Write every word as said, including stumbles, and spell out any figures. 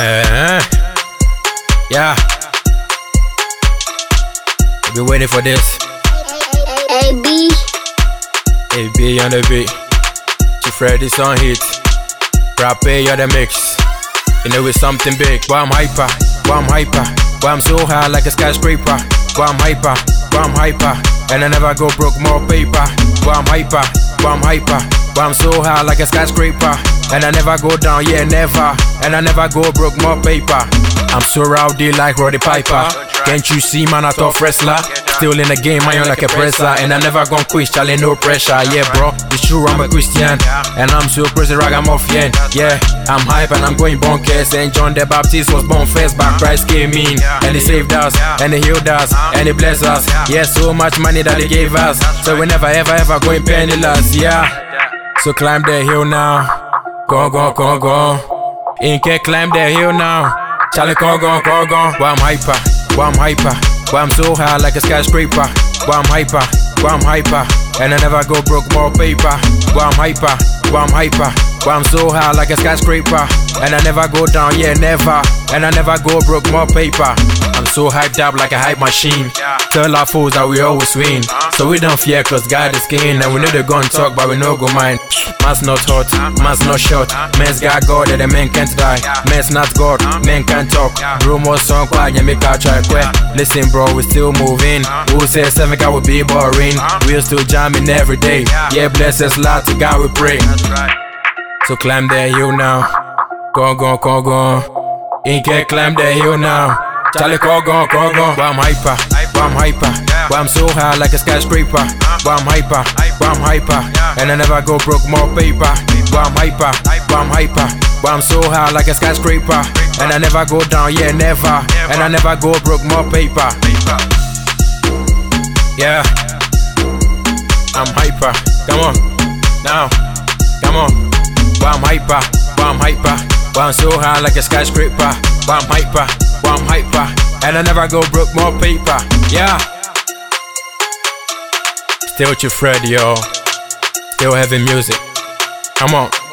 Uh, yeah. I've been waiting for this. A B. A B on the beat. G-Freddy on hit. Rappé on the mix. You know it's something big. Boy, I'm hyper. Boy, I'm hyper. Boy, I'm so high like a skyscraper. Boy, I'm hyper. Boy, I'm hyper. And I never go broke, more paper. Boy, I'm hyper. Boy, I'm hyper. Boy, I'm so high like a skyscraper. And I never go down, yeah, never. And I never go broke, more paper. I'm so rowdy like Roddy Piper. Can't you see, man, I tough wrestler. Still in the game, I am like a presser. And I never gon' quit, Charlie, no pressure. Yeah, bro, it's true, I'm a Christian. And I'm so crazy, ragamuffin. Yeah, I'm hype and I'm going bonkers. And John the Baptist was born first, but Christ came in. And he saved us, and he healed us, and he blessed us. Yeah, so much money that he gave us. So we never, ever, ever going penniless, yeah. So climb the hill now. Go, go, go, go. Ain't can't climb the hill now. Charlie, go, go, go, go. Boy, I'm hyper. Boy, I'm hyper. Boy, I'm so high like a skyscraper. Boy, I'm hyper. Boy, I'm hyper. And I never go broke, more paper. Boy, I'm hyper. Boy, I'm hyper. Boy, I'm so high like a skyscraper. And I never go down, yeah, never. And I never go broke, more paper. I'm so hyped up like a hype machine. Tell our foes that we always win. So we don't fear cause God is king. And we know they gon' talk but we no go mind. Man's not hot, man's not short. Man's got God and the man can't die. Man's not God, man can't talk. Rumors song quiet, you make a try quick. Listen bro, we still moving. Who says seven God will be boring? We're still jamming every day. Yeah, bless us Lord, to God we pray. So climb the hill now. Go, go, go, go. Ain't can't climb the hill now. Charlie, go, go, go, go. Boy, I'm hyper. Boy, I'm hyper. Boy, I'm so high like a skyscraper. Boy, I'm hyper. Boy, I'm hyper. And I never go broke, more paper. Boy, I'm hyper. Boy, I'm hyper. Boy, I'm so high like a skyscraper. And I never go down, yeah, never. And I never go broke, more paper. Yeah. I'm hyper. Come on. Now. Come on. Boy, I'm hyper. Boy, I'm hyper. Boy, I'm so high like a skyscraper. Boy, I'm hyper. Boy, I'm hyper. And I never go broke, more paper. Yeah. Still G-Freddy, yo. Still heavy music. Come on.